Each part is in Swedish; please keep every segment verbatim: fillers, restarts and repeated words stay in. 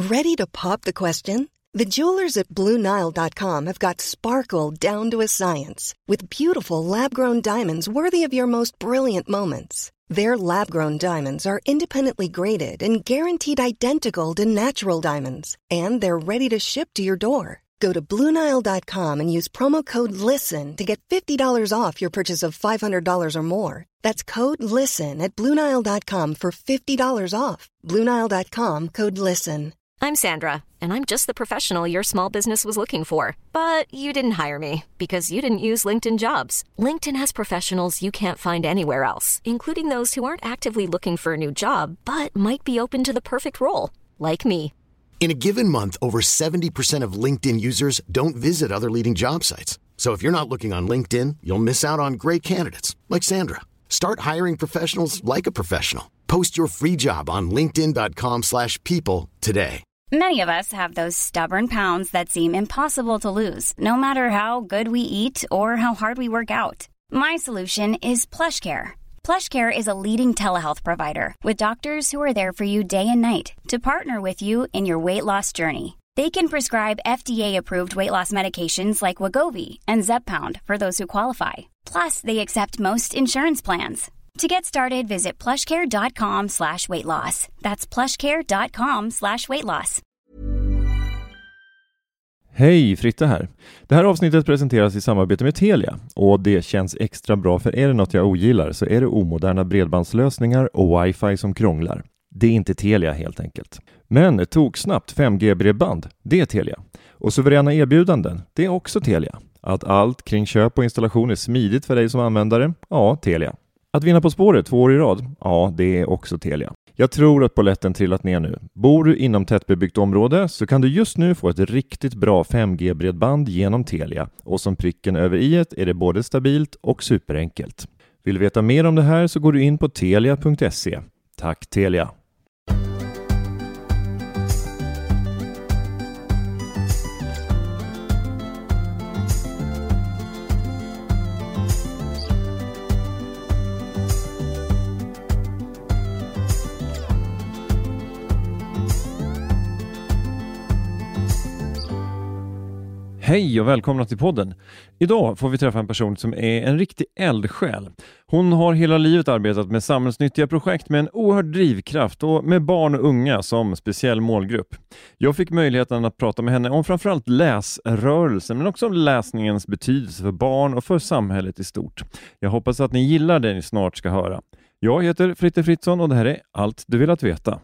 Ready to pop the question? The jewelers at Blue Nile dot com have got sparkle down to a science with beautiful lab-grown diamonds worthy of your most brilliant moments. Their lab-grown diamonds are independently graded and guaranteed identical to natural diamonds, and they're ready to ship to your door. Go to Blue Nile dot com and use promo code LISTEN to get fifty dollars off your purchase of five hundred dollars or more. That's code LISTEN at Blue Nile dot com for fifty dollars off. Blue Nile dot com, code LISTEN. I'm Sandra, and I'm just the professional your small business was looking for. But you didn't hire me because you didn't use LinkedIn Jobs. LinkedIn has professionals you can't find anywhere else, including those who aren't actively looking for a new job, but might be open to the perfect role, like me. In a given month, over seventy percent of LinkedIn users don't visit other leading job sites. So if you're not looking on LinkedIn, you'll miss out on great candidates like Sandra. Start hiring professionals like a professional. Post your free job on linkedin dot com slash people today. Many of us have those stubborn pounds that seem impossible to lose, no matter how good we eat or how hard we work out. My solution is PlushCare. PlushCare is a leading telehealth provider with doctors who are there for you day and night to partner with you in your weight loss journey. They can prescribe F D A-approved weight loss medications like Wegovy and Zepbound for those who qualify. Plus, they accept most insurance plans. To get started, visit plushcare.com slash weight loss. That's plushcare.com slash weight loss. Hej, Fritte här. Det här avsnittet presenteras i samarbete med Telia. Och det känns extra bra, för är det något jag ogillar så är det omoderna bredbandslösningar och wifi som krånglar. Det är inte Telia helt enkelt. Men ett toksnabbt fem G-bredband, det är Telia. Och suveräna erbjudanden, det är också Telia. Att allt kring köp och installation är smidigt för dig som användare, ja, Telia. Att vinna På spåret två år i rad, ja, det är också Telia. Jag tror att polletten trillat ner nu. Bor du inom tättbebyggt område så kan du just nu få ett riktigt bra fem G-bredband genom Telia. Och som pricken över i-et är det både stabilt och superenkelt. Vill du veta mer om det här så går du in på telia punkt se. Tack Telia! Hej och välkomna till podden. Idag får vi träffa en person som är en riktig eldsjäl. Hon har hela livet arbetat med samhällsnyttiga projekt med en oerhörd drivkraft och med barn och unga som speciell målgrupp. Jag fick möjligheten att prata med henne om framförallt läsrörelsen, men också om läsningens betydelse för barn och för samhället i stort. Jag hoppas att ni gillar det ni snart ska höra. Jag heter Fritte Fritzson och det här är Allt du vill att veta.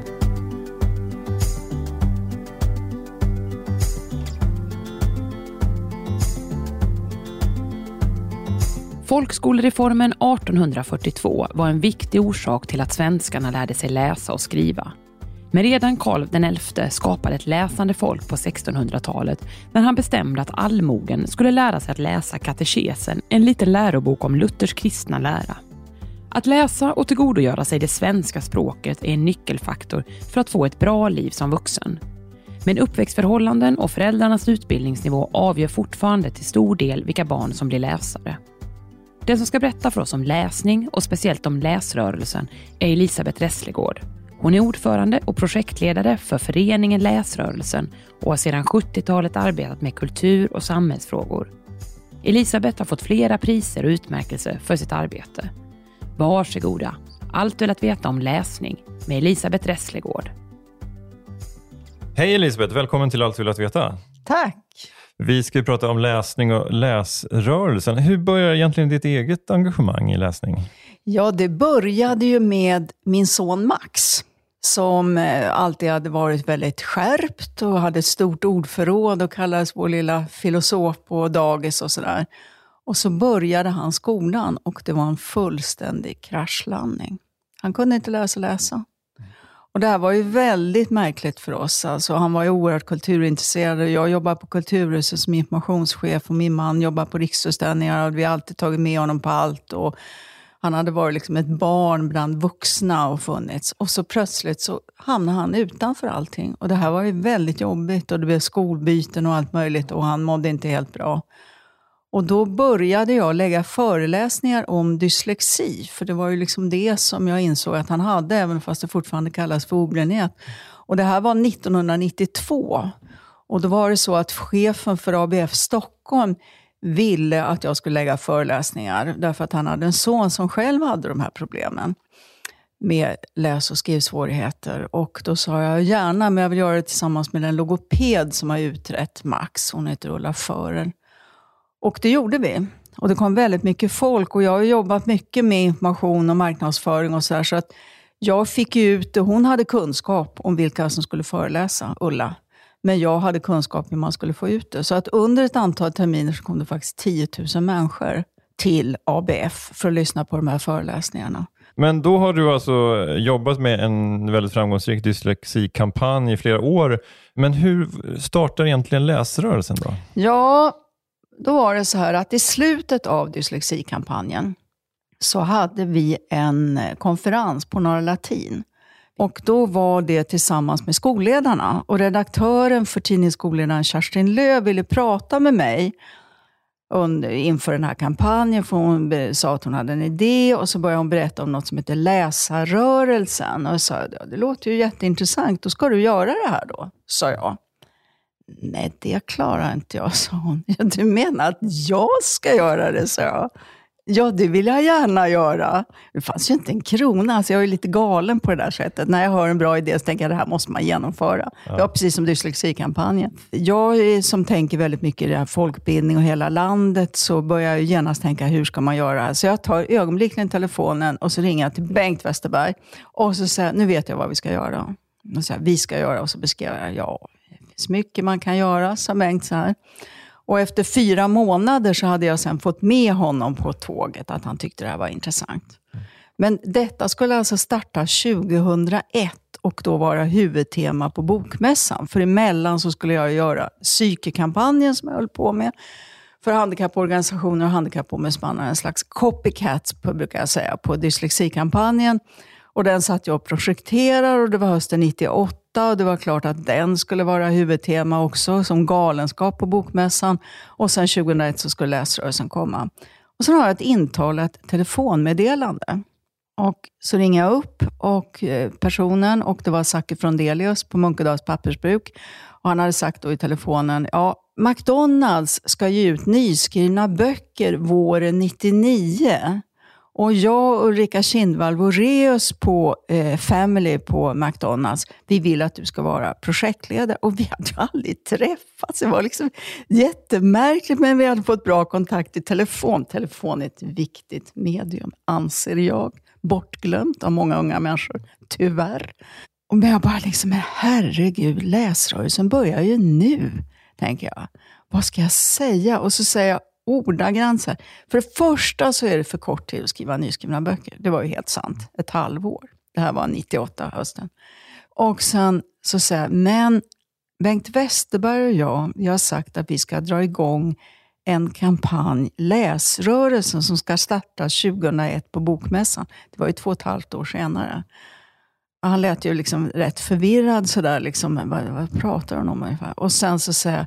Folkskolereformen arton fyrtiotvå var en viktig orsak till att svenskarna lärde sig läsa och skriva. Men redan Karl den elfte skapade ett läsande folk på sextonhundratalet när han bestämde att allmogen skulle lära sig att läsa katekesen, en liten lärobok om Luthers kristna lära. Att läsa och tillgodogöra sig det svenska språket är en nyckelfaktor för att få ett bra liv som vuxen. Men uppväxtförhållanden och föräldrarnas utbildningsnivå avgör fortfarande till stor del vilka barn som blir läsare. Den som ska berätta för oss om läsning och speciellt om läsrörelsen är Elisabeth Resslegård. Hon är ordförande och projektledare för föreningen Läsrörelsen och har sedan sjuttiotalet arbetat med kultur- och samhällsfrågor. Elisabeth har fått flera priser och utmärkelser för sitt arbete. Varsågoda, allt du vill att veta om läsning med Elisabeth Resslegård. Hej Elisabeth, välkommen till Allt du vill att veta. Tack! Vi ska prata om läsning och läsrörelsen. Hur börjar egentligen ditt eget engagemang i läsning? Ja, det började ju med min son Max, som alltid hade varit väldigt skärpt och hade ett stort ordförråd och kallades vår lilla filosof på dagis och sådär. Och så började han skolan och det var en fullständig kraschlandning. Han kunde inte läsa och läsa. Och det här var ju väldigt märkligt för oss. Alltså, han var ju oerhört kulturintresserad. Jag jobbar på Kulturhuset som informationschef och min man jobbar på Riksutställningar. Och vi har alltid tagit med honom på allt. Och han hade varit liksom ett barn bland vuxna och funnits. Och så plötsligt så hamnade han utanför allting. Och det här var ju väldigt jobbigt. Och det blev skolbyten och allt möjligt. Och han mådde inte helt bra. Och då började jag lägga föreläsningar om dyslexi. För det var ju liksom det som jag insåg att han hade, även fast det fortfarande kallas för ordblindhet. Och det här var nittonhundranittiotvå. Och då var det så att chefen för A B F Stockholm ville att jag skulle lägga föreläsningar. Därför att han hade en son som själv hade de här problemen med läs- och skrivsvårigheter. Och då sa jag gärna, men jag vill göra det tillsammans med den logoped som har utrett Max. Hon heter Ulla Fören. Och det gjorde vi. Och det kom väldigt mycket folk. Och jag har jobbat mycket med information och marknadsföring och så här. Så att jag fick ju ut det. Hon hade kunskap om vilka som skulle föreläsa, Ulla. Men jag hade kunskap hur man skulle få ut det. Så att under ett antal terminer så kom det faktiskt tio tusen människor till A B F för att lyssna på de här föreläsningarna. Men då har du alltså jobbat med en väldigt framgångsrik dyslexikampanj i flera år. Men hur startar egentligen läsrörelsen då? Ja, då var det så här att i slutet av dyslexikampanjen så hade vi en konferens på Norra Latin. Och då var det tillsammans med skolledarna. Och redaktören för tidningen Skolledaren, Kerstin Löv, ville prata med mig under, inför den här kampanjen. För hon sa att hon hade en idé. Och så började hon berätta om något som heter läsarrörelsen. Och jag sa, ja, det låter ju jätteintressant. Då ska du göra det här då, sa jag. Nej, det klarar inte jag, sa hon. Ja, du menar att jag ska göra det, sa jag. Ja, det vill jag gärna göra. Det fanns ju inte en krona, så jag är lite galen på det där sättet. När jag har en bra idé så tänker jag att det här måste man genomföra. Ja. Det var precis som dyslexikampanjen. Jag som tänker väldigt mycket i det här folkbildning och hela landet, så börjar jag genast tänka, hur ska man göra? Så jag tar ögonblickligen telefonen och så ringer jag till Bengt Westerberg. Och så säger jag, nu vet jag vad vi ska göra. Och så här, vi ska göra, och så beskriver jag, ja, det finns mycket man kan göra, sa Bengt så här. Och efter fyra månader så hade jag sen fått med honom på tåget, att han tyckte det här var intressant. Men detta skulle alltså starta tjugohundraett och då vara huvudtema på bokmässan. För emellan så skulle jag göra psykekampanjen som jag höll på med för handikapporganisationer och handikappombudsmannar, en slags copycat brukar jag säga, på dyslexikampanjen. Och den satt jag och projekterade, och det var hösten nittioåtta, och det var klart att den skulle vara huvudtema också som galenskap på bokmässan. Och sen tjugohundraett så skulle läsrörelsen komma. Och sen har jag ett intalat telefonmeddelande. Och så ringer jag upp och personen, och det var Zacke Frondelius på Munkedals pappersbruk. Och han hade sagt då i telefonen, ja, McDonalds ska ge ut nyskrivna böcker våren nittionio. Och jag och Ulrika Kindvall-Voreus på eh, Family på McDonalds, vi vill att du ska vara projektledare. Och vi hade ju aldrig träffats. Det var liksom jättemärkligt, men vi hade fått bra kontakt i telefon. Telefon är ett viktigt medium, anser jag. Bortglömt av många unga människor, tyvärr. Och men jag bara liksom, herregud, läsrörelsen börjar ju nu, tänker jag. Vad ska jag säga? Och så säger jag ordagrant så här. För det första så är det för kort till att skriva nyskrivna böcker. Det var ju helt sant. Ett halvår. Det här var nittioåtta hösten. Och sen så säger jag, men Bengt Westerberg och jag, jag har sagt att vi ska dra igång en kampanj, läsrörelsen, som ska starta tjugohundraett på bokmässan. Det var ju två och ett halvt år senare. Och han lät ju liksom rätt förvirrad sådär, liksom, vad, vad pratar han om ungefär? Och sen så säger jag,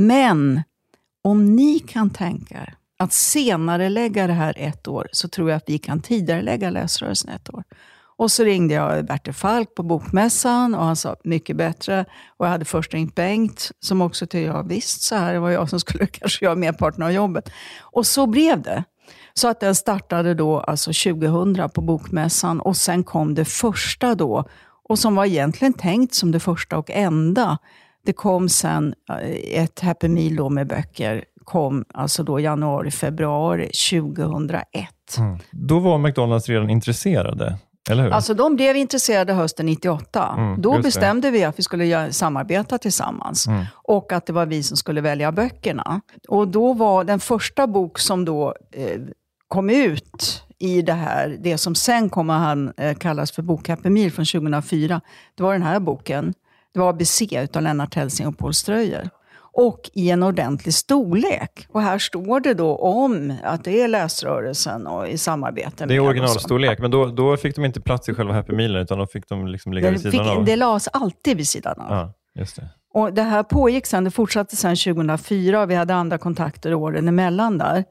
men om ni kan tänka er att senare lägga det här ett år, så tror jag att vi kan tidigare lägga läsrörelsen ett år. Och så ringde jag Bertil Falk på bokmässan, och han sa mycket bättre. Och jag hade först ringt Bengt, som också tyckte, ja visst, så här, det var jag som skulle kanske göra merparten av jobbet. Och så blev det. Så att den startade då alltså tjugohundra på bokmässan, och sen kom det första då, och som var egentligen tänkt som det första och enda. Det kom sen ett Happy Meal då med böcker, kom alltså då januari, februari tjugohundraett. Mm. Då var McDonalds redan intresserade, eller hur? Alltså de blev intresserade hösten nittioåtta. Mm, då bestämde vi att vi skulle samarbeta tillsammans. Mm. Och att det var vi som skulle välja böckerna. Och då var den första bok som då eh, kom ut i det här, det som sen kommer han eh, kallas för Bok Happy Meal från tjugohundrafyra. Det var den här boken. Det var A B C utav Lennart Hellsing och Paul Ströyer. Och i en ordentlig storlek. Och här står det då om att det är läsrörelsen och i samarbete med... Det är originalstorlek, men då, då fick de inte plats i själva Happy Meal, utan då fick de liksom ligga det vid sidan fick, av. Det lades alltid vid sidan av. Ja, just det. Och det här pågick sen, det fortsatte sen tjugohundrafyra, och vi hade andra kontakter åren emellan där.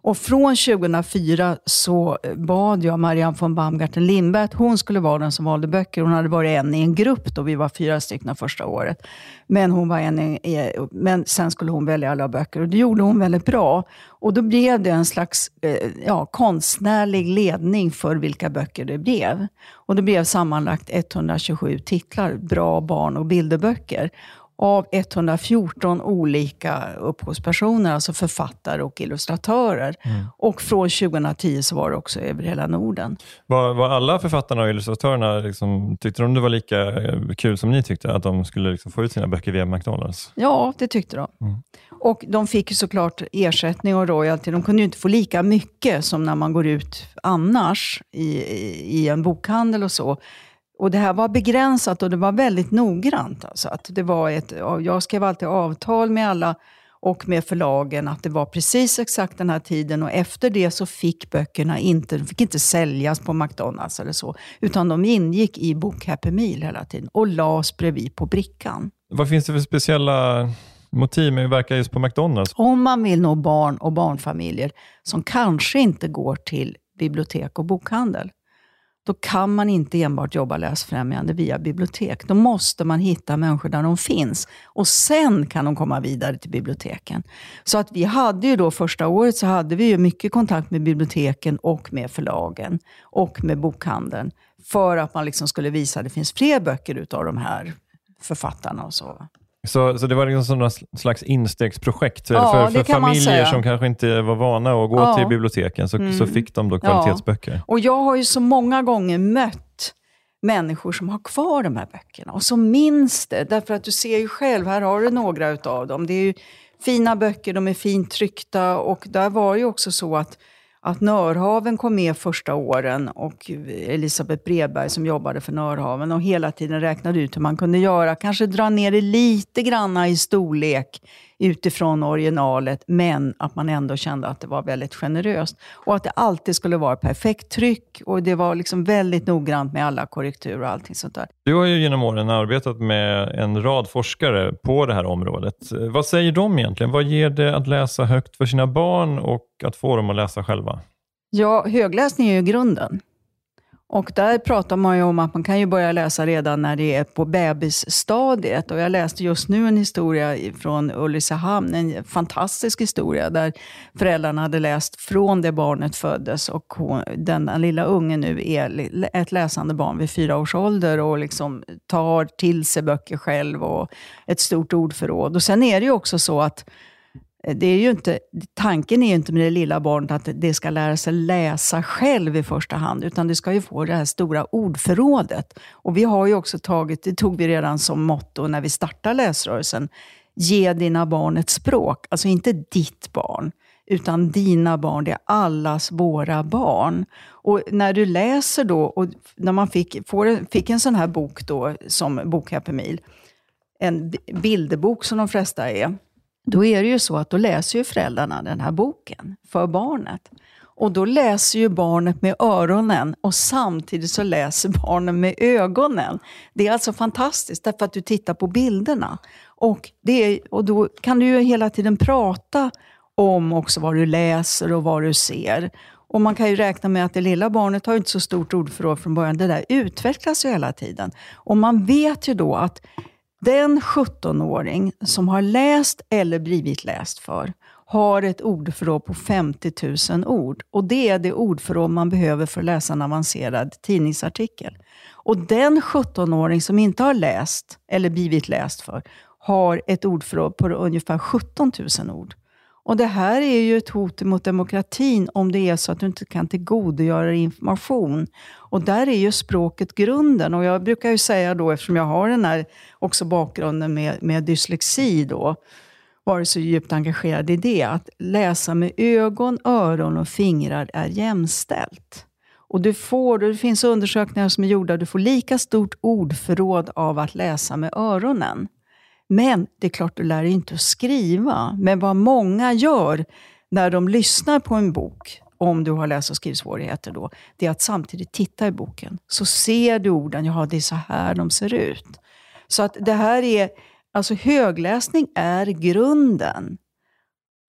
Och från tjugohundrafyra så bad jag Marianne von Baumgarten Lindberg att hon skulle vara den som valde böcker. Hon hade varit en i en grupp då, vi var fyra stycken första året. Men, hon var en i, men sen skulle hon välja alla böcker och det gjorde hon väldigt bra. Och då blev det en slags ja, konstnärlig ledning för vilka böcker det blev. Och det blev sammanlagt etthundratjugosju titlar, bra barn- och bilderböcker. Av etthundrafjorton olika upphovspersoner, alltså författare och illustratörer. Mm. Och från tjugohundratio så var det också över hela Norden. Var, var alla författarna och illustratörerna, liksom, tyckte de det var lika kul som ni tyckte? Att de skulle liksom få ut sina böcker via McDonalds? Ja, det tyckte de. Mm. Och de fick ju såklart ersättning och royalty. De kunde ju inte få lika mycket som när man går ut annars i, i, i en bokhandel och så. Och det här var begränsat och det var väldigt noggrant. Alltså att det var ett, jag skrev alltid avtal med alla och med förlagen att det var precis exakt den här tiden. Och efter det så fick böckerna inte, de fick inte säljas på McDonalds eller så. Utan de ingick i Bok Happy Meal hela tiden och lades bredvid på brickan. Vad finns det för speciella motiv med att verka just på McDonalds? Om man vill nå barn och barnfamiljer som kanske inte går till bibliotek och bokhandel, då kan man inte enbart jobba läsfrämjande via bibliotek. Då måste man hitta människor där de finns. Och sen kan de komma vidare till biblioteken. Så att vi hade ju då första året så hade vi ju mycket kontakt med biblioteken och med förlagen och med bokhandeln. För att man liksom skulle visa att det finns fler böcker utav de här författarna och så. Så, så det var liksom någon slags instegsprojekt ja, för, för familjer som kanske inte var vana att gå ja. till biblioteken så, mm. så fick de då kvalitetsböcker. Ja. Och jag har ju så många gånger mött människor som har kvar de här böckerna och som minns det. Därför att du ser ju själv, här har du några utav dem. Det är ju fina böcker, de är fint tryckta och där var ju också så att att Nörhaven kom med första åren och Elisabeth Bredberg som jobbade för Nörhaven och hela tiden räknade ut hur man kunde göra. Kanske dra ner det lite granna i storlek utifrån originalet, men att man ändå kände att det var väldigt generöst. Och att det alltid skulle vara perfekt tryck och det var liksom väldigt noggrant med alla korrekturer och allting sånt där. Du har ju genom åren arbetat med en rad forskare på det här området. Vad säger de egentligen? Vad ger det att läsa högt för sina barn och att få dem att läsa själva? Ja, högläsning är ju grunden. Och där pratar man ju om att man kan ju börja läsa redan när det är på bebisstadiet. Och jag läste just nu en historia från Ulricehamn, en fantastisk historia där föräldrarna hade läst från det barnet föddes. Och hon, den lilla ungen nu är ett läsande barn vid fyra års ålder och liksom tar till sig böcker själv och ett stort ordförråd. Och sen är det ju också så att det är ju inte, tanken är ju inte med det lilla barnet att det ska lära sig läsa själv i första hand, utan det ska ju få det här stora ordförrådet. Och vi har ju också tagit, det tog vi redan som motto när vi startade läsrörelsen, ge dina barn ett språk. Alltså inte ditt barn, utan dina barn, det är allas våra barn. Och när du läser då, och när man fick, får, fick en sån här bok då som Bok Happy Meal, en bilderbok som de flesta är, då är det ju så att då läser ju föräldrarna den här boken för barnet. Och då läser ju barnet med öronen och samtidigt så läser barnen med ögonen. Det är alltså fantastiskt därför att du tittar på bilderna. Och, det är, och då kan du ju hela tiden prata om också vad du läser och vad du ser. Och man kan ju räkna med att det lilla barnet har inte så stort ordförråd från början. Det där utvecklas ju hela tiden. Och man vet ju då att den sjuttonåring som har läst eller blivit läst för har ett ordförråd på femtio tusen ord. Och det är det ordförråd man behöver för att läsa en avancerad tidningsartikel. Och den sjuttonåring som inte har läst eller blivit läst för har ett ordförråd på ungefär sjutton tusen ord. Och det här är ju ett hot mot demokratin om det är så att du inte kan tillgodogöra information. Och där är ju språket grunden. Och jag brukar ju säga då, eftersom jag har den här också bakgrunden med, med dyslexi då, varit så djupt engagerad i det, att läsa med ögon, öron och fingrar är jämställt. Och du får, det finns undersökningar som är gjorda, du får lika stort ordförråd av att läsa med öronen. Men det är klart du lär dig inte att skriva. Men vad många gör när de lyssnar på en bok, om du har läs- och skrivsvårigheter då, det är att samtidigt titta i boken. Så ser du orden, ja det är så här de ser ut. Så att det här är, alltså högläsning är grunden.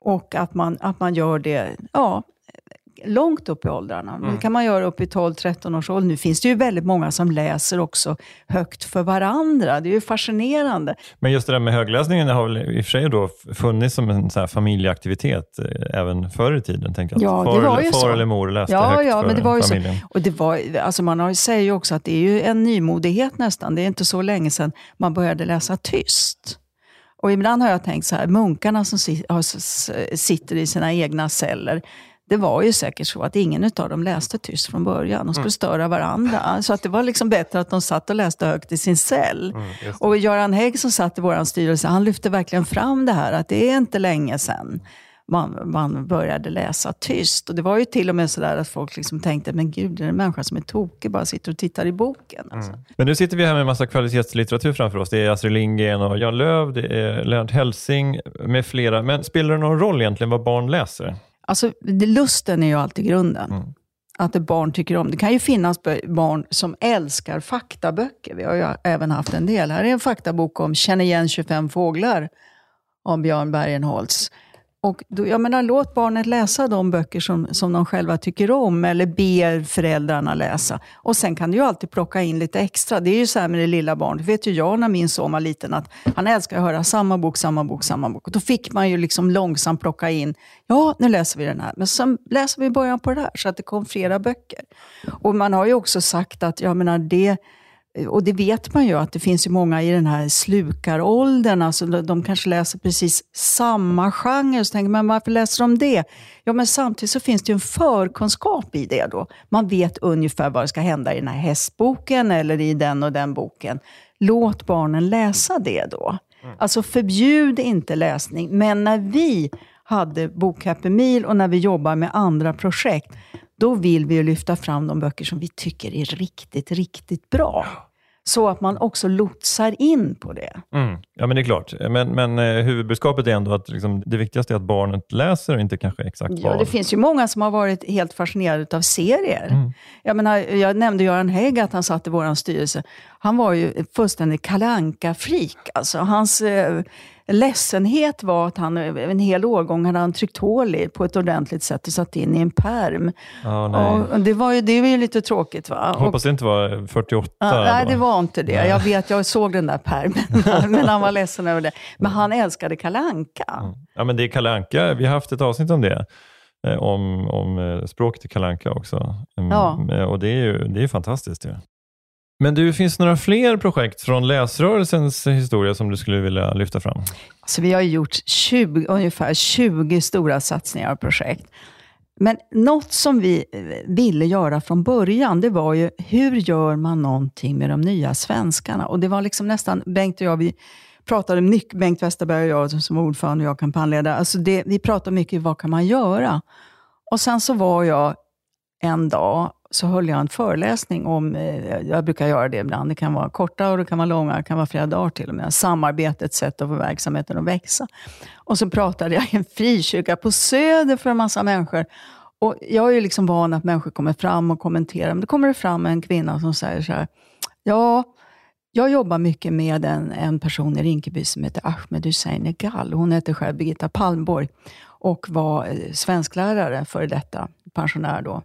Och att man, att man gör det, ja, långt upp i åldrarna. Mm. Det kan man göra upp i tolv tretton års ålder. Nu finns det ju väldigt många som läser också högt för varandra. Det är ju fascinerande. Men just det där med högläsningen har väl i och för sig då funnits som en så här familjeaktivitet även förr i tiden. Tänker jag. Ja, far, det var ju far så. eller mor läste ja, högt ja, för men det var ju familjen. Så. Och det var, alltså man säger ju också att det är ju en nymodighet nästan. Det är inte så länge sedan man började läsa tyst. Och ibland har jag tänkt så här, munkarna som sitter i sina egna celler, det var ju säkert så att ingen av dem läste tyst från början. De skulle störa varandra. Så att det var liksom bättre att de satt och läste högt i sin cell. Mm, och Göran Hägg som satt i vår styrelse, han lyfte verkligen fram det här. Att det är inte länge sedan man, man började läsa tyst. Och det var ju till och med sådär att folk liksom tänkte, men gud, det är en människa som är tokig, bara sitter och tittar i boken. Alltså. Mm. Men nu sitter vi här med en massa kvalitetslitteratur framför oss. Det är Astrid Lindgren och Jan Löv, det är Lennart Hellsing med flera. Men spelar det någon roll egentligen vad barn läser? Alltså, det, lusten är ju alltid grunden. Mm. Att ett barn tycker om. Det kan ju finnas barn som älskar faktaböcker. Vi har ju även haft en del. Här är en faktabok om Känn igen tjugofem fåglar av Björn Bergenholtz. Och då, jag menar, låt barnet läsa de böcker som, som de själva tycker om. Eller ber föräldrarna läsa. Och sen kan du ju alltid plocka in lite extra. Det är ju så här med det lilla barnet. Det vet ju jag när min son var liten. Att han älskar att höra samma bok, samma bok, samma bok. Och då fick man ju liksom långsamt plocka in. Ja, nu läser vi den här. Men sen läser vi början på det här. Så att det kom flera böcker. Och man har ju också sagt att, jag menar det... Och det vet man ju att det finns ju många i den här slukaråldern. Alltså de kanske läser precis samma genre. Så tänker man, varför läser de det? Ja, men samtidigt så finns det ju en förkunskap i det då. Man vet ungefär vad det ska hända i den här hästboken eller i den och den boken. Låt barnen läsa det då. Mm. Alltså förbjud inte läsning. Men när vi hade Bok Happy Meal och när vi jobbar med andra projekt, då vill vi ju lyfta fram de böcker som vi tycker är riktigt, riktigt bra. Så att man också lotsar in på det. Mm. Ja, men det är klart. Men, men eh, huvudbudskapet är ändå att liksom, det viktigaste är att barnet läser och inte kanske exakt ja, vad. Det finns ju många som har varit helt fascinerade av serier. Mm. Jag menar, jag nämnde Göran Hägg att han satt i vår styrelse. Han var ju fullständig Kalle Anka-freak. Alltså, hans eh, ledsenhet var att han en hel årgång hade han tryckt hål i på ett ordentligt sätt och satt in i en pärm. Oh, nej. Och det var ju, det var ju lite tråkigt, va? Jag hoppas det inte var fyrtioåtta. Ja, nej, det var inte det. Nej. Jag vet, jag såg den där pärmen. Men han var ledsen över det. Men han älskade Kalle Anka. Mm. Ja, men det är Kalle Anka. Vi har haft ett avsnitt om det. Om, om språket i Kalle Anka också. Ja. Och det är ju det är fantastiskt. Ja. Men du, finns några fler projekt från läsrörelsens historia som du skulle vilja lyfta fram? Alltså, vi har gjort tjugo, ungefär tjugo stora satsningar och projekt. Men något som vi ville göra från början, det var ju hur gör man någonting med de nya svenskarna? Och det var liksom nästan, Bengt och jag, vi pratade mycket, Bengt Westerberg och jag som ordförande och jag kampanjledare. Alltså det, vi pratade mycket, vad kan man göra? Och sen så var jag en dag, så höll jag en föreläsning om, jag brukar göra det ibland, det kan vara korta och det kan vara långa, det kan vara flera dagar till och med, samarbetet, sätt att få verksamheten att växa. Och så pratade jag i en frikyrka på Söder för en massa människor. Och jag är ju liksom van att människor kommer fram och kommenterar, men då kommer det fram en kvinna som säger så här, ja, jag jobbar mycket med en, en person i Rinkeby som heter Ahmed Hussein Egal. Hon heter själv Birgitta Palmborg och var svensklärare för detta, pensionär då.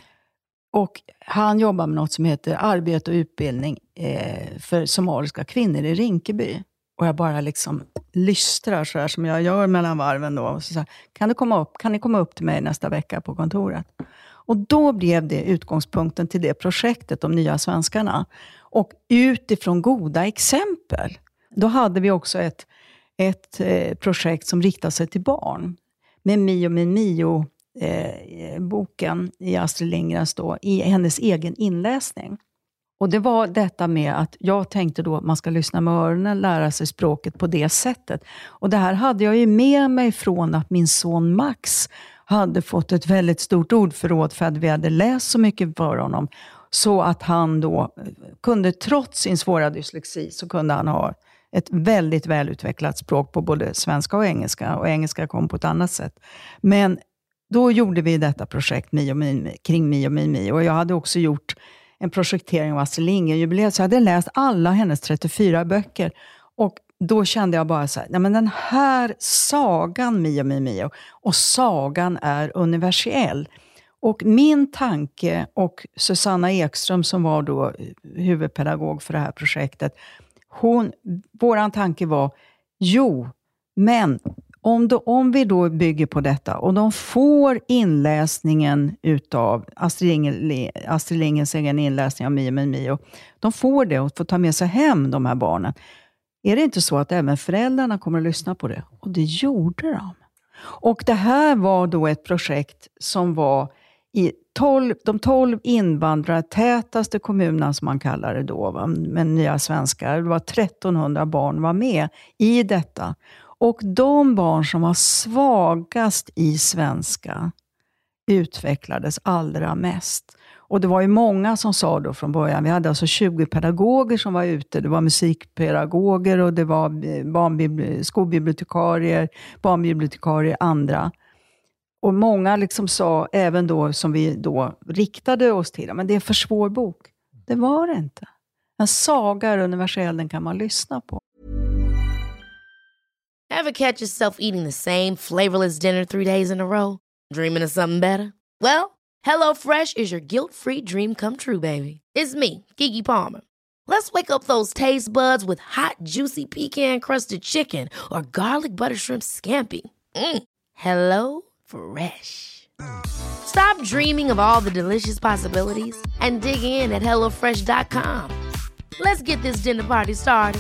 Och han jobbar med något som heter arbete och utbildning eh, för somaliska kvinnor i Rinkeby. Och jag bara liksom lystrar så här som jag gör mellan varven då. Och så här, kan, du komma upp, kan ni komma upp till mig nästa vecka på kontoret? Och då blev det utgångspunkten till det projektet, de nya svenskarna. Och utifrån goda exempel. Då hade vi också ett, ett eh, projekt som riktade sig till barn. Med Mio min Mio. Eh, boken i Astrid Lindgrens då, i hennes egen inläsning. Och det var detta med att jag tänkte då att man ska lyssna med öronen, lära sig språket på det sättet. Och det här hade jag ju med mig från att min son Max hade fått ett väldigt stort ordförråd för att vi hade läst så mycket för honom. Så att han då kunde, trots sin svåra dyslexi, så kunde han ha ett väldigt välutvecklat språk på både svenska och engelska. Och engelska kom på ett annat sätt. Men då gjorde vi detta projekt Mio Mimi, kring Mio Mimi. Och jag hade också gjort en projektering av Astrid Lindgren-jubileet. Så jag hade läst alla hennes trettiofyra böcker. Och då kände jag bara så här, nej men den här sagan Mio Mio Mio, och sagan är universell. Och min tanke, och Susanna Ekström som var då huvudpedagog för det här projektet, hon, våran tanke var, jo, men om, då, om vi då bygger på detta och de får inläsningen utav Astrid, Lindgren, Astrid Lindgrens egen inläsning av Mio Mio Mio, de får det och får ta med sig hem, de här barnen. Är det inte så att även föräldrarna kommer att lyssna på det? Och det gjorde de. Och det här var då ett projekt som var i tolv, de tolv invandrartätaste kommunerna, som man kallar det då, va? Med nya svenskar. Det var trettonhundra barn var med i detta. Och de barn som var svagast i svenska utvecklades allra mest. Och det var ju många som sa då från början, vi hade alltså tjugo pedagoger som var ute, det var musikpedagoger och det var barnbibli- skolbibliotekarier, barnbibliotekarier, andra. Och många liksom sa, även då som vi då riktade oss till, men det är en för svår bok. Det var det inte. En saga är universell, den kan man lyssna på. Ever catch yourself eating the same flavorless dinner three days in a row? Dreaming of something better? Well, HelloFresh is your guilt-free dream come true, baby. It's me, Keke Palmer. Let's wake up those taste buds with hot, juicy pecan-crusted chicken or garlic butter shrimp scampi. Mm. Hello Fresh. Stop dreaming of all the delicious possibilities and dig in at hello fresh dot com. Let's get this dinner party started.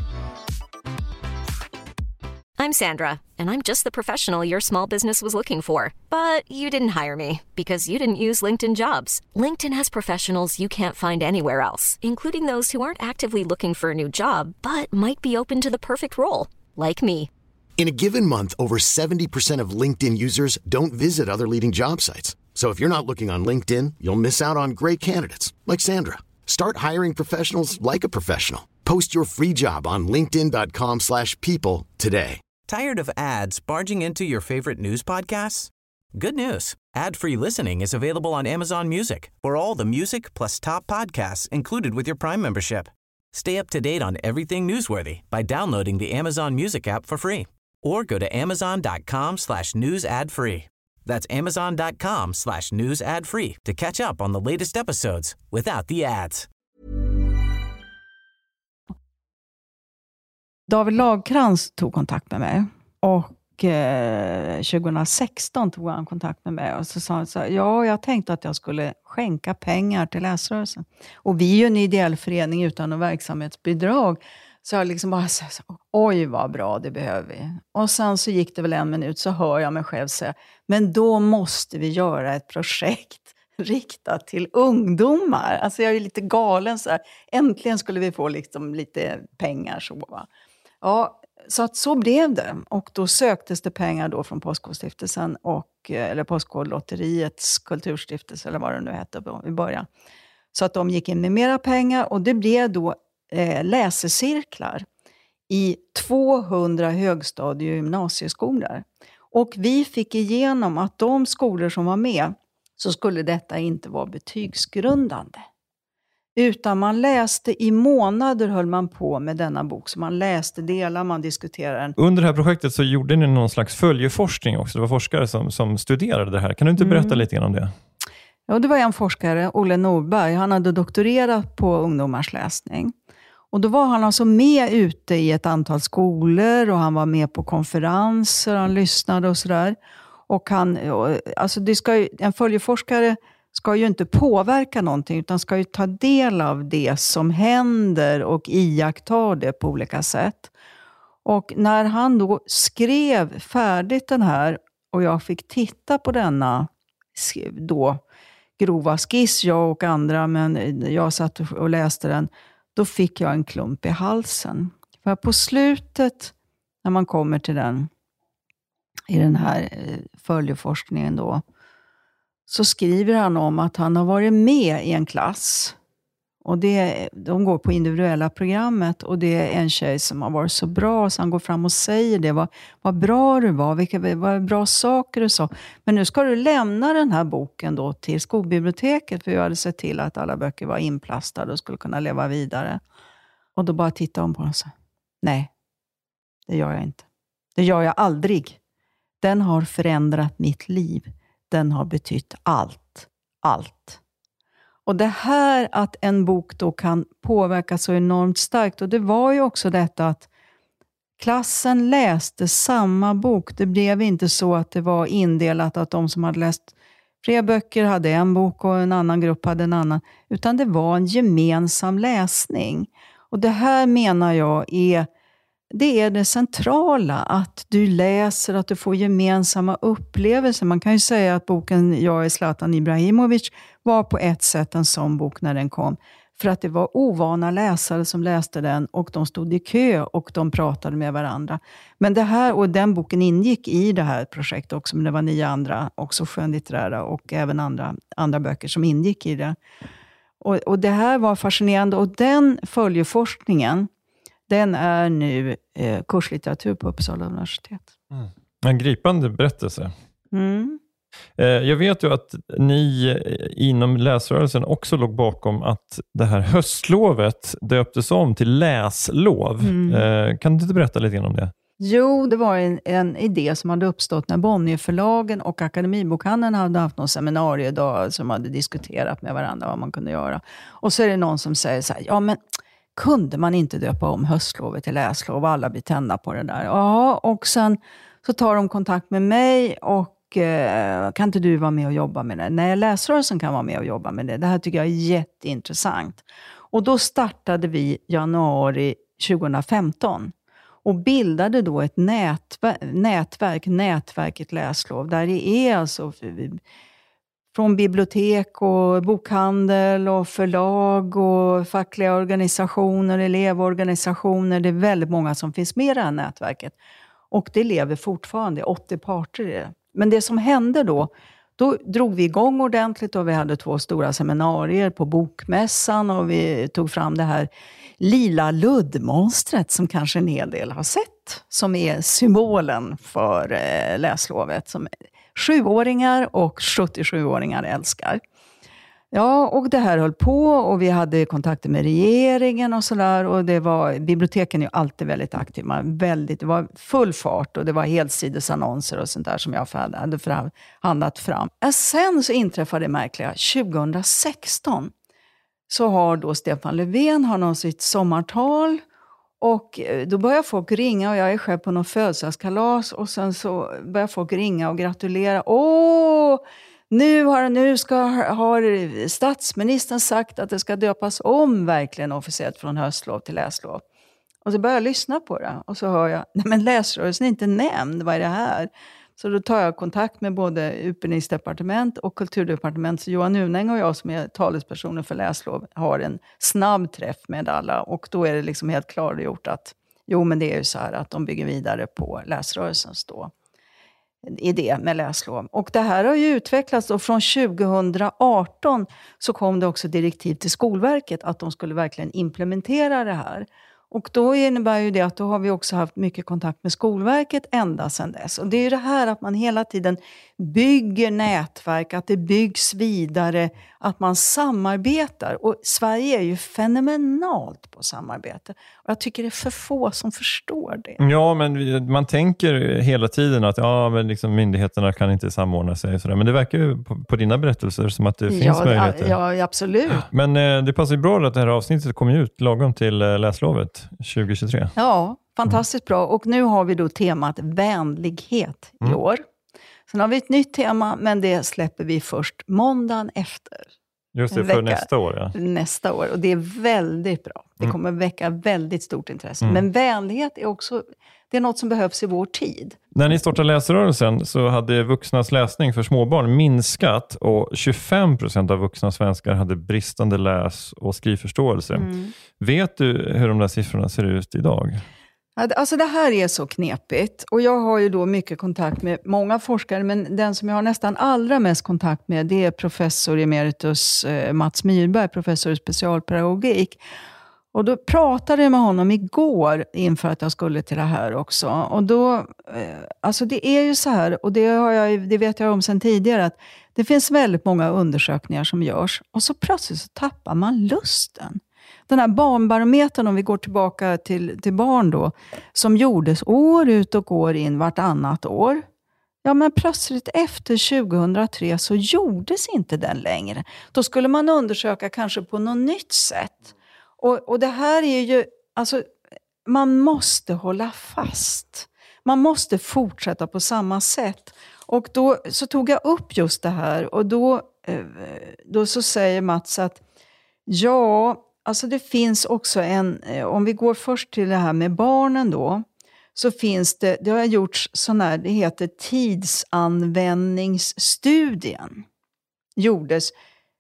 I'm Sandra, and I'm just the professional your small business was looking for. But you didn't hire me because you didn't use LinkedIn Jobs. LinkedIn has professionals you can't find anywhere else, including those who aren't actively looking for a new job, but might be open to the perfect role, like me. In a given month, over seventy percent of LinkedIn users don't visit other leading job sites. So if you're not looking on LinkedIn, you'll miss out on great candidates like Sandra. Start hiring professionals like a professional. Post your free job on linkedin dot com slash people today. Tired of ads barging into your favorite news podcasts? Good news. Ad-free listening is available on Amazon Music for all the music plus top podcasts included with your Prime membership. Stay up to date on everything newsworthy by downloading the Amazon Music app for free or go to amazon dot com slash news ad free. That's amazon dot com slash news ad free to catch up on the latest episodes without the ads. David Lagkrans tog kontakt med mig och eh, tjugohundrasexton tog han kontakt med mig och så sa han så här, ja, jag tänkte att jag skulle skänka pengar till läsrörelsen. Och vi är ju en ideell förening utan något verksamhetsbidrag. Så jag liksom bara så, oj vad bra, det behöver vi. Och sen så gick det väl en minut så hör jag mig själv säga, men då måste vi göra ett projekt riktat till ungdomar. Alltså jag är lite galen så här. Äntligen skulle vi få liksom lite pengar så va. Ja, så att så blev det. Och då söktes det pengar då från Postkodstiftelsen och, eller Postkodlotteriets kulturstiftelse eller vad det nu hette i början. Så att de gick in med mera pengar och det blev då eh, läsecirklar i tvåhundra högstadie- och gymnasieskolor. Och vi fick igenom att de skolor som var med så skulle detta inte vara betygsgrundande. Utan man läste i månader höll man på med denna bok. Så man läste delar, man diskuterade den. Under det här projektet så gjorde ni någon slags följeforskning också. Det var forskare som, som studerade det här. Kan du inte berätta mm. lite grann om det? Ja, det var en forskare, Olle Norberg. Han hade doktorerat på ungdomars läsning. Och då var han alltså med ute i ett antal skolor och han var med på konferenser, han lyssnade och sådär. Och han, alltså det ska ju, en följeforskare ska ju inte påverka någonting utan ska ju ta del av det som händer och iaktta det på olika sätt. Och när han då skrev färdigt den här och jag fick titta på denna då grova skiss, jag och andra, men jag satt och läste den, då fick jag en klump i halsen. För på slutet när man kommer till den i den här följeforskningen då, så skriver han om att han har varit med i en klass. Och det, de går på individuella programmet och det är en tjej som har varit så bra så han går fram och säger det. Vad, vad bra du var, vilka vad bra saker du sa. Men nu ska du lämna den här boken då till skolbiblioteket för jag hade sett till att alla böcker var inplastade och skulle kunna leva vidare. Och då bara tittade hon på honom och sa, nej, det gör jag inte. Det gör jag aldrig. Den har förändrat mitt liv. Den har betytt allt. Allt. Och det här att en bok då kan påverka så enormt starkt. Och det var ju också detta att klassen läste samma bok. Det blev inte så att det var indelat att de som hade läst flera böcker hade en bok och en annan grupp hade en annan. Utan det var en gemensam läsning. Och det här menar jag är det, är det centrala. Att du läser, att du får gemensamma upplevelser. Man kan ju säga att boken Jag är Zlatan Ibrahimovic var på ett sätt en sån bok när den kom. För att det var ovana läsare som läste den och de stod i kö och de pratade med varandra. Men det här, och den boken ingick i det här projektet också, men det var nio andra, också skönlitterära och även andra, andra böcker som ingick i det. Och, och det här var fascinerande och den följeforskningen, den är nu eh, kurslitteratur på Uppsala universitet. Mm. En gripande berättelse. Mm. Jag vet ju att ni inom läsrörelsen också låg bakom att det här höstlovet döptes om till läslov. Mm. Kan du inte berätta lite grann om det? Jo, det var en, en idé som hade uppstått när Bonnierförlagen och Akademibokhandeln hade haft någon seminariedag som hade diskuterat med varandra vad man kunde göra. Och så är det någon som säger så här, ja men kunde man inte döpa om höstlovet till läslov? Alla blir tända på det där. Ja, och sen så tar de kontakt med mig och kan inte du vara med och jobba med det? Nej, läsrörelsen kan vara med och jobba med det. Det här tycker jag är jätteintressant. Och då startade vi januari tjugohundrafemton och bildade då ett nätverk, nätverk nätverket läslov. Där det är alltså från bibliotek och bokhandel och förlag och fackliga organisationer, elevorganisationer. Det är väldigt många som finns med i det här nätverket. Och det lever fortfarande, åttio parter i det. Men det som hände då, då drog vi igång ordentligt och vi hade två stora seminarier på bokmässan och vi tog fram det här lila luddmonstret som kanske en hel del har sett, som är symbolen för eh, läslovet som sjuåringar och sjuttiosjuåringar älskar. Ja, och det här höll på och vi hade kontakter med regeringen och sådär. Och det var, biblioteken är ju alltid väldigt aktiva. Väldigt, det var full fart och det var helsidesannonser och sånt där som jag hade handlat fram. Och sen så inträffade det märkliga. tjugohundrasexton så har då Stefan Löfven har någon sitt sommartal. Och då börjar folk ringa och jag är själv på någon födelsedagskalas. Och sen så börjar folk ringa och gratulera. Åh! Nu har, nu ska, har statsministern sagt att det ska döpas om verkligen officiellt från höstlov till läslov. Och så börjar jag lyssna på det. Och så hör jag, nej men läsrörelsen är inte nämnd, vad är det här? Så då tar jag kontakt med både utbildningsdepartement och kulturdepartement. Så Johan Unäng och jag som är talespersoner för läslov har en snabb träff med alla. Och då är det liksom helt klargjort att jo men det är ju så här att de bygger vidare på läsrörelsens då. Idé med läslov. Och det här har ju utvecklats och från tjugohundraarton så kom det också direktiv till Skolverket att de skulle verkligen implementera det här. Och då innebär ju det att då har vi också haft mycket kontakt med Skolverket ända sedan dess. Och det är ju det här att man hela tiden bygger nätverk, att det byggs vidare, att man samarbetar. Och Sverige är ju fenomenalt på samarbete. Och jag tycker det är för få som förstår det. Ja, men man tänker hela tiden att ja, men liksom myndigheterna kan inte samordna sig och sådär. Men det verkar ju på, på dina berättelser som att det finns ja, möjligheter. Ja, absolut. Men eh, det passar ju bra att det här avsnittet kommer ut lagom till eh, läslovet tjugohundratjugotre. Ja, fantastiskt bra. Och nu har vi då temat vänlighet i Mm. år. Sen har vi ett nytt tema, men det släpper vi först måndagen efter. Just det, En för vecka. nästa år. Ja. Nästa år. Och det är väldigt bra. Det Mm. kommer väcka väldigt stort intresse. Mm. Men vänlighet är också det är något som behövs i vår tid. När ni startade läsrörelsen så hade vuxnas läsning för småbarn minskat och tjugofem procent av vuxna svenskar hade bristande läs- och skrivförståelse. Mm. Vet du hur de där siffrorna ser ut idag? Alltså det här är så knepigt och jag har ju då mycket kontakt med många forskare, men den som jag har nästan allra mest kontakt med det är professor emeritus eh, Mats Myrberg, professor i specialpedagogik. Och då pratade jag med honom igår inför att jag skulle till det här också. Och då, eh, alltså det är ju så här, och det, har jag, det vet jag om sedan tidigare, att det finns väldigt många undersökningar som görs och så plötsligt så tappar man lusten. Den här barnbarometern, om vi går tillbaka till, till barn då, som gjordes år ut och år in vartannat år. Ja, men plötsligt efter tjugohundratre så gjordes inte den längre. Då skulle man undersöka kanske på något nytt sätt. Och, och det här är ju, alltså, man måste hålla fast. Man måste fortsätta på samma sätt. Och då så tog jag upp just det här. Och då, då så säger Mats att ja, alltså det finns också en, om vi går först till det här med barnen då. Så finns det, det har gjorts sån här, det heter tidsanvändningsstudien. Gjordes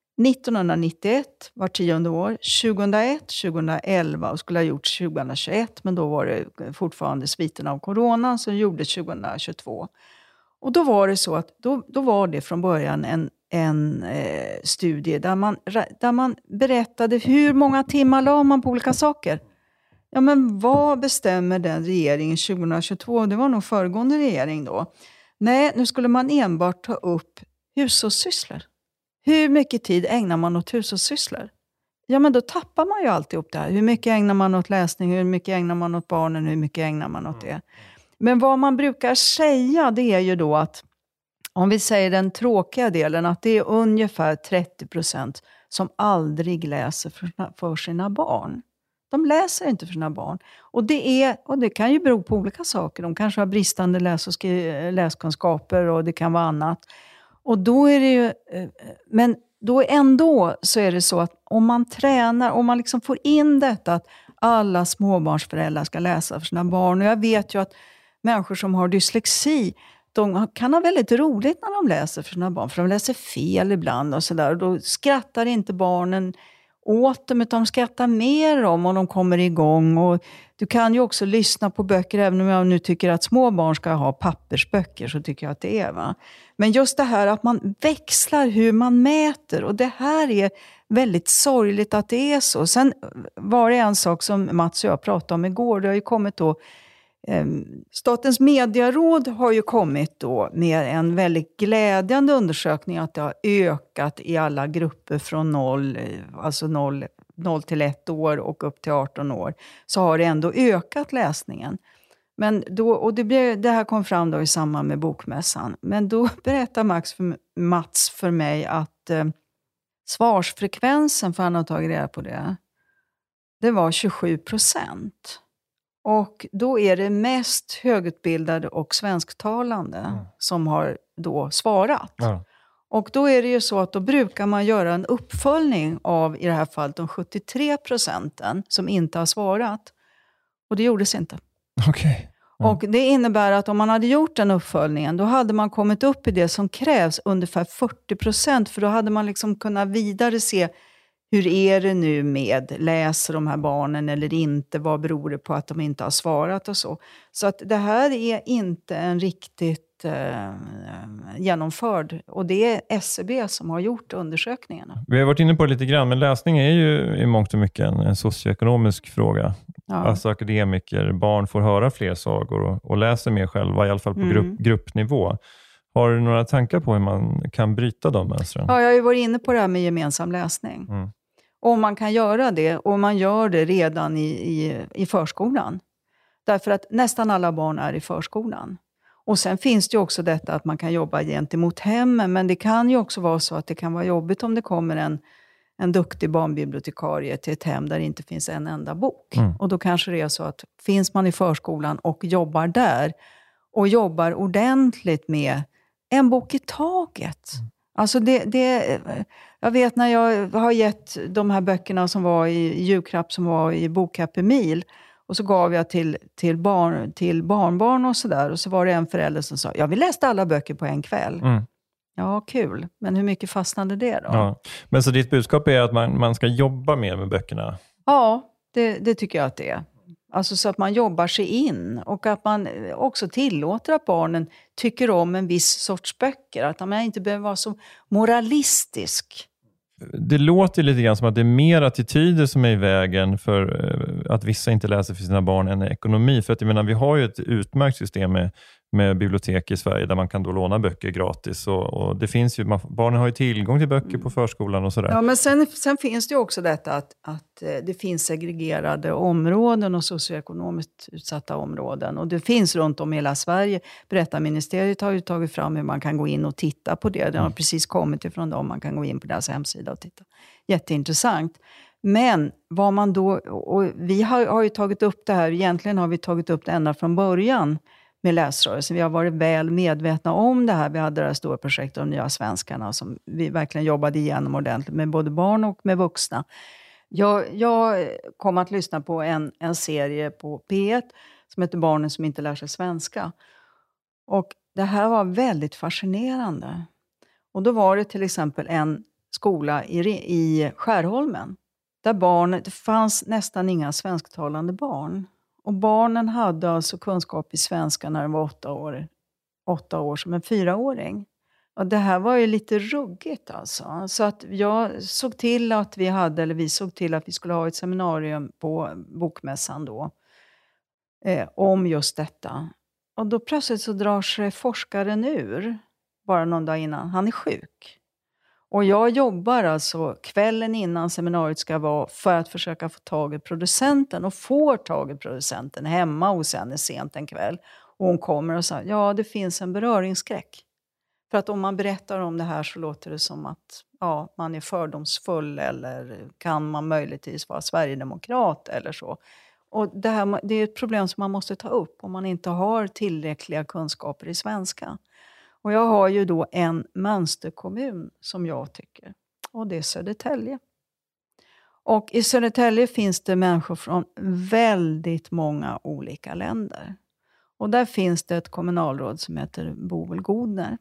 nittonhundranittioett, var tionde år, tjugohundraett, tjugohundraelva och skulle ha gjorts tjugohundratjugoett, men då var det fortfarande sviten av corona, så gjordes tjugohundratjugotvå. Och då var det så att, då, då var det från början en, en eh, studie där man, där man berättade hur många timmar la man på olika saker. Ja, men vad bestämmer den regeringen tjugohundratjugotvå? Det var nog föregående regering då. Nej, nu skulle man enbart ta upp hushållssysslor. Hur mycket tid ägnar man åt hushållssysslor? Ja, men då tappar man ju alltid upp det här. Hur mycket ägnar man åt läsning? Hur mycket ägnar man åt barnen? Hur mycket ägnar man åt det? Men vad man brukar säga, det är ju då att, om vi säger den tråkiga delen, att det är ungefär trettio procent som aldrig läser för, för sina barn. De läser inte för sina barn. Och det, är, och det kan ju bero på olika saker. De kanske har bristande läs- och skri- läskunskaper och det kan vara annat. Och då är det ju, men då ändå så är det så att om man tränar, om man liksom får in detta att alla småbarnsföräldrar ska läsa för sina barn. Och jag vet ju att människor som har dyslexi, de kan ha väldigt roligt när de läser för sina barn. För de läser fel ibland och sådär. Och då skrattar inte barnen åt dem, utan de skrattar mer om och de kommer igång. Och du kan ju också lyssna på böcker, även om jag nu tycker att små barn ska ha pappersböcker, så tycker jag att det är, va. Men just det här att man växlar hur man mäter, och det här är väldigt sorgligt att det är så. Sen var det en sak som Mats och jag pratade om igår, det har ju kommit då, eh, Statens medieråd har ju kommit då med en väldigt glädjande undersökning att det har ökat i alla grupper från noll, alltså noll, noll till ett år och upp till arton år, så har det ändå ökat läsningen. Men då, och det, blev, det här kom fram då i samband med bokmässan. Men då berättar Max för, Mats för mig att eh, svarsfrekvensen, för han har tagit reda på det, det var tjugosju procent. Och då är det mest högutbildade och svensktalande mm. som har då svarat. Ja. Och då är det ju så att då brukar man göra en uppföljning av, i det här fallet, de sjuttiotre procenten som inte har svarat. Och det gjordes inte. Okej. Okay. Mm. Och det innebär att om man hade gjort den uppföljningen, då hade man kommit upp i det som krävs, ungefär fyrtio procent. För då hade man liksom kunnat vidare se, hur är det nu med, läser de här barnen eller inte? Vad beror det på att de inte har svarat och så? Så att det här är inte en riktigt eh, genomförd. Och det är S C B som har gjort undersökningarna. Vi har varit inne på det lite grann, men läsning är ju i mångt och mycket en, en socioekonomisk fråga. Ja. Alltså akademiker, barn får höra fler sagor och, och läser mer själva, i alla fall på mm. grupp, gruppnivå. Har du några tankar på hur man kan bryta de mönstren? Ja, jag har ju varit inne på det här med gemensam läsning. Mm. Om man kan göra det, och man gör det redan i, i, i förskolan. Därför att nästan alla barn är i förskolan. Och sen finns det ju också detta att man kan jobba gentemot hemmen. Men det kan ju också vara så att det kan vara jobbigt om det kommer en, en duktig barnbibliotekarie till ett hem där det inte finns en enda bok. Mm. Och då kanske det är så att finns man i förskolan och jobbar där och jobbar ordentligt med en bok i taget. Mm. Alltså det, det, jag vet när jag har gett de här böckerna som var i julklapp, som var i bok Happy Meal, och så gav jag till, till, barn, till barnbarn och sådär, och så var det en förälder som sa, ja, vi läste alla böcker på en kväll. Mm. Ja, kul. Men hur mycket fastnade det då? Ja. Men så ditt budskap är att man, man ska jobba mer med böckerna? Ja, det, det tycker jag att det är. Alltså så att man jobbar sig in, och att man också tillåter att barnen tycker om en viss sorts böcker. Att man inte behöver vara så moralistisk. Det låter lite grann som att det är mer attityder som är i vägen för att vissa inte läser för sina barn än ekonomi. För att jag menar, vi har ju ett utmärkt system med, med bibliotek i Sverige där man kan då låna böcker gratis. Och, och det finns ju, man, barnen har ju tillgång till böcker på förskolan och sådär. Ja, men sen, sen finns det ju också detta att, att det finns segregerade områden och socioekonomiskt utsatta områden. Och det finns runt om i hela Sverige. Berättarministeriet har ju tagit fram hur man kan gå in och titta på det. Det har mm. precis kommit ifrån dem. Man kan gå in på deras hemsida och titta. Jätteintressant. Men vad man då, och vi har, har ju tagit upp det här, egentligen har vi tagit upp det ända från början med läsrörelsen. Vi har varit väl medvetna om det här. Vi hade det här stora projektet om nya svenskarna som vi verkligen jobbade igenom ordentligt med både barn och med vuxna. Jag, jag kom att lyssna på en, en serie på P ett som heter Barnen som inte lär sig svenska. Och det här var väldigt fascinerande. Och då var det till exempel en skola i, i Skärholmen. Där barn, det fanns nästan inga svensktalande barn. Och barnen hade alltså kunskap i svenska när de var åtta år. Åtta år som en fyraåring. Och det här var ju lite ruggigt alltså. Så att jag såg till att vi hade, eller vi såg till att vi skulle ha ett seminarium på Bokmässan då. Eh, om just detta. Och då plötsligt så drar sig forskaren ur. Bara någon dag innan. Han är sjuk. Och jag jobbar alltså kvällen innan seminariet ska vara för att försöka få tag i producenten. Och får tag i producenten hemma hos henne sent en kväll. Och hon kommer och säger, ja det finns en beröringsskräck. För att om man berättar om det här så låter det som att ja, man är fördomsfull. Eller kan man möjligtvis vara Sverigedemokrat eller så. Och det, här, det är ett problem som man måste ta upp om man inte har tillräckliga kunskaper i svenska. Och jag har ju då en mönsterkommun som jag tycker. Och det är Södertälje. Och i Södertälje finns det människor från väldigt många olika länder. Och där finns det ett kommunalråd som heter Boel Godner.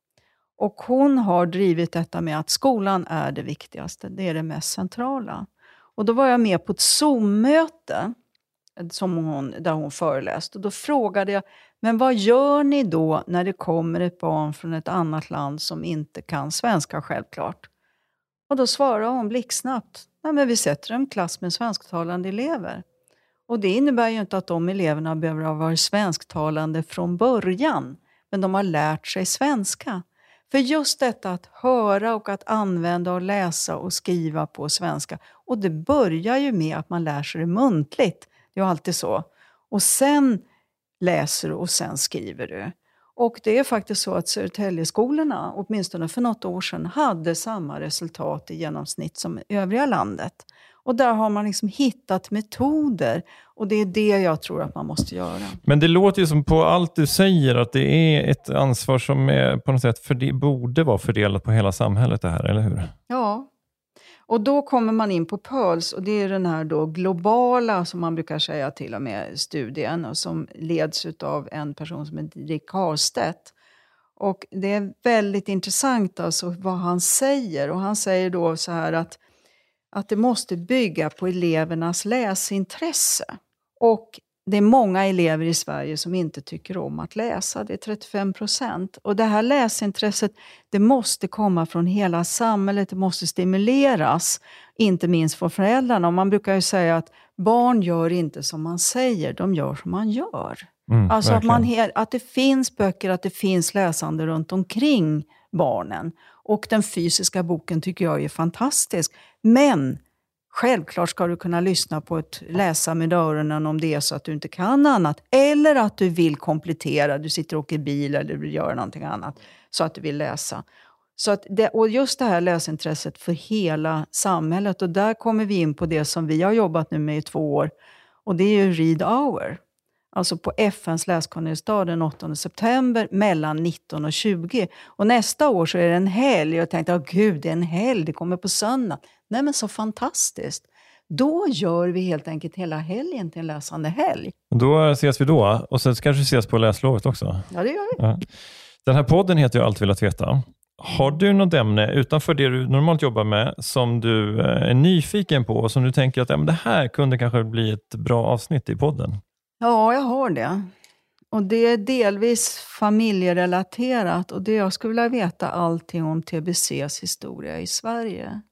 Och hon har drivit detta med att skolan är det viktigaste. Det är det mest centrala. Och då var jag med på ett Zoom-möte som hon, där hon föreläste. Och då frågade jag, men vad gör ni då när det kommer ett barn från ett annat land som inte kan svenska självklart? Och då svarade hon blixtsnabbt, nej men vi sätter en klass med svensktalande elever. Och det innebär ju inte att de eleverna behöver ha varit svensktalande från början. Men de har lärt sig svenska. För just detta att höra och att använda och läsa och skriva på svenska. Och det börjar ju med att man lär sig det muntligt. Det är alltid så. Och sen läser du och sen skriver du. Och det är faktiskt så att Södertäljeskolorna, åtminstone för något år sedan, hade samma resultat i genomsnitt som övriga landet. Och där har man liksom hittat metoder. Och det är det jag tror att man måste göra. Men det låter ju som på allt du säger att det är ett ansvar som är på något sätt för det borde vara fördelat på hela samhället det här, eller hur? Ja. Och då kommer man in på PIRLS och det är den här då globala som man brukar säga till och med studien och som leds av en person som heter Rick Harstedt. Och det är väldigt intressant alltså vad han säger och han säger då så här att, att det måste bygga på elevernas läsintresse. Och det är många elever i Sverige som inte tycker om att läsa. Det är trettiofem procent. Och det här läsintresset, det måste komma från hela samhället. Det måste stimuleras. Inte minst från föräldrarna. Och man brukar ju säga att barn gör inte som man säger. De gör som man gör. Mm, alltså att, man, att det finns böcker, att det finns läsande runt omkring barnen. Och den fysiska boken tycker jag är fantastisk. Men självklart ska du kunna lyssna på ett läsa med öronen om det är så att du inte kan annat. Eller att du vill komplettera, du sitter och åker bil eller vill göra någonting annat så att du vill läsa. Så att det, och just det här läsintresset för hela samhället. Och där kommer vi in på det som vi har jobbat nu med i två år. Och det är ju Read Hour. Alltså på F N:s läskunnighetsdag den åttonde september mellan nitton och tjugo. Och nästa år så är det en helg. Och jag tänkte, åh gud det är en helg, det kommer på söndag. Nej men så fantastiskt. Då gör vi helt enkelt hela helgen till en läsande helg. Då ses vi då. Och sen kanske vi ses på läslovet också. Ja det gör vi. Ja. Den här podden heter ju Allt vill att veta. Har du något ämne utanför det du normalt jobbar med som du är nyfiken på och som du tänker att ja, men det här kunde kanske bli ett bra avsnitt i podden? Ja, jag har det. Och det är delvis familjerelaterat. Och det jag skulle vilja veta allting om T B C:s historia i Sverige.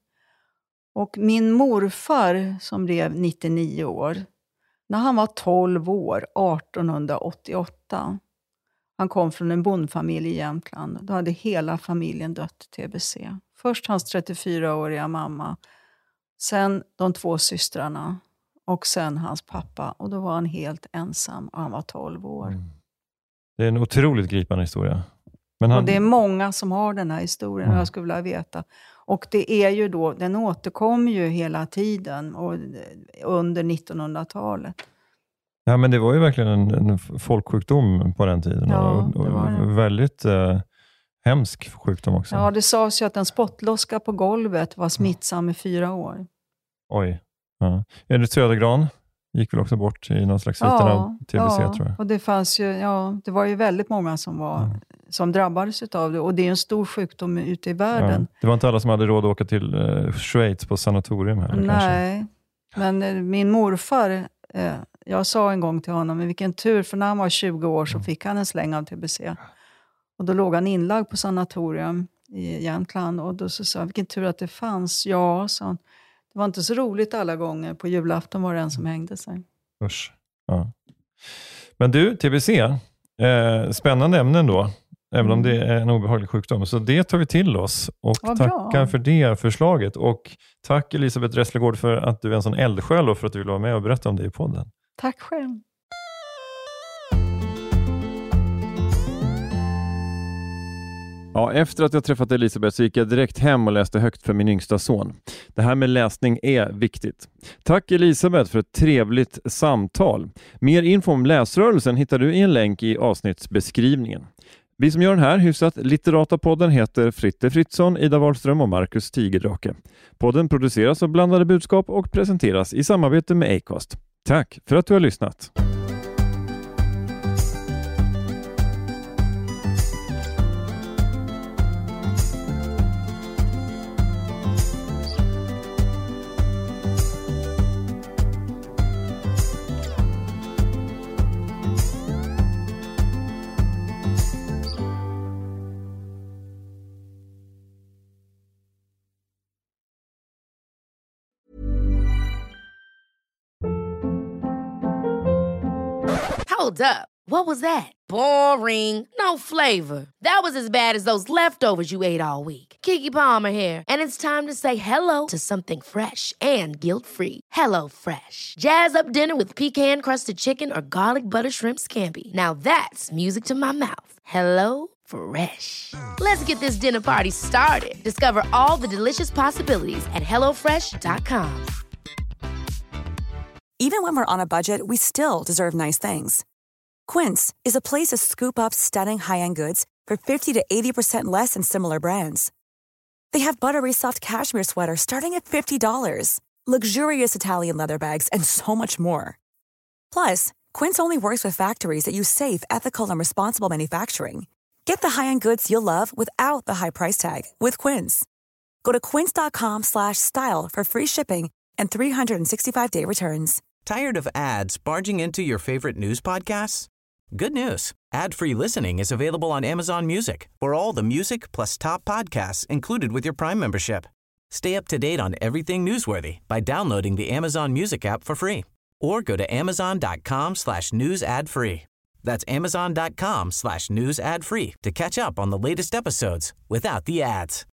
Och min morfar som blev nittionio år. När han var tolv år, arton åttioåtta. Han kom från en bondfamilj i Jämtland. Då hade hela familjen dött T B C. Först hans trettiofyraåriga mamma. Sen de två systrarna. Och sen hans pappa. Och då var han helt ensam. Och han var tolv år. Mm. Det är en otroligt gripande historia. Men han... Och det är många som har den här historien. Mm. Jag skulle vilja veta. Och det är ju då, den återkommer ju hela tiden. Och under nittonhundratalet. Ja, men det var ju verkligen en, en folksjukdom på den tiden. Ja, och, och det var det. Väldigt eh, hemsk sjukdom också. Ja, det sades ju att en spottloska på golvet var smittsam i fyra år. Oj. Ja. Edith Södergran gick väl också bort i någon slags sviten ja, av T B C, ja, tror jag. Och det fanns ju, ja, det var ju väldigt många som, var, mm. som drabbades av det. Och det är en stor sjukdom ute i världen. Ja. Det var inte alla som hade råd att åka till eh, Schweiz på sanatorium här. Nej, kanske. men eh, min morfar... Eh, Jag sa en gång till honom, men vilken tur, för när han var tjugo år så fick han en släng av T B C. Och då låg han inlagd på sanatorium i Jämtland. Och då så sa jag, vilken tur att det fanns. Ja, sa han. Det var inte så roligt alla gånger. På julafton var det en som hängde sig. Usch. Ja. Men du, T B C, eh, spännande ämnen då. Även mm. om det är en obehaglig sjukdom. Så det tar vi till oss. Och Vad tackar bra. för det förslaget. Och tack Elisabeth Resslegård för att du är en sån eldsjäl och för att du vill vara med och berätta om det i podden. Tack själv. Ja, efter att jag träffat Elisabeth så gick jag direkt hem och läste högt för min yngsta son. Det här med läsning är viktigt. Tack Elisabeth för ett trevligt samtal. Mer info om läsrörelsen hittar du i en länk i avsnittsbeskrivningen. Vi som gör den här hyfsat litterata podden heter Fritte Fritzson, Ida Wahlström och Marcus Tigerdrake. Podden produceras av Blandade budskap och presenteras i samarbete med Acast. Tack för att du har lyssnat. Hold up. What was that? Boring. No flavor. That was as bad as those leftovers you ate all week. Keke Palmer here, and it's time to say hello to something fresh and guilt-free. Hello Fresh. Jazz up dinner with pecan-crusted chicken or garlic butter shrimp scampi. Now that's music to my mouth. Hello Fresh. Let's get this dinner party started. Discover all the delicious possibilities at hello fresh dot com. Even when we're on a budget, we still deserve nice things. Quince is a place to scoop up stunning high-end goods for fifty to eighty percent less than similar brands. They have buttery soft cashmere sweaters starting at fifty dollars, luxurious Italian leather bags, and so much more. Plus, Quince only works with factories that use safe, ethical, and responsible manufacturing. Get the high-end goods you'll love without the high price tag with Quince. Go to quince.com slash style for free shipping and three sixty-five day returns. Tired of ads barging into your favorite news podcasts? Good news. Ad-free listening is available on Amazon Music for all the music plus top podcasts included with your Prime membership. Stay up to date on everything newsworthy by downloading the Amazon Music app for free or go to amazon.com slash news ad free. That's amazon.com slash news ad free to catch up on the latest episodes without the ads.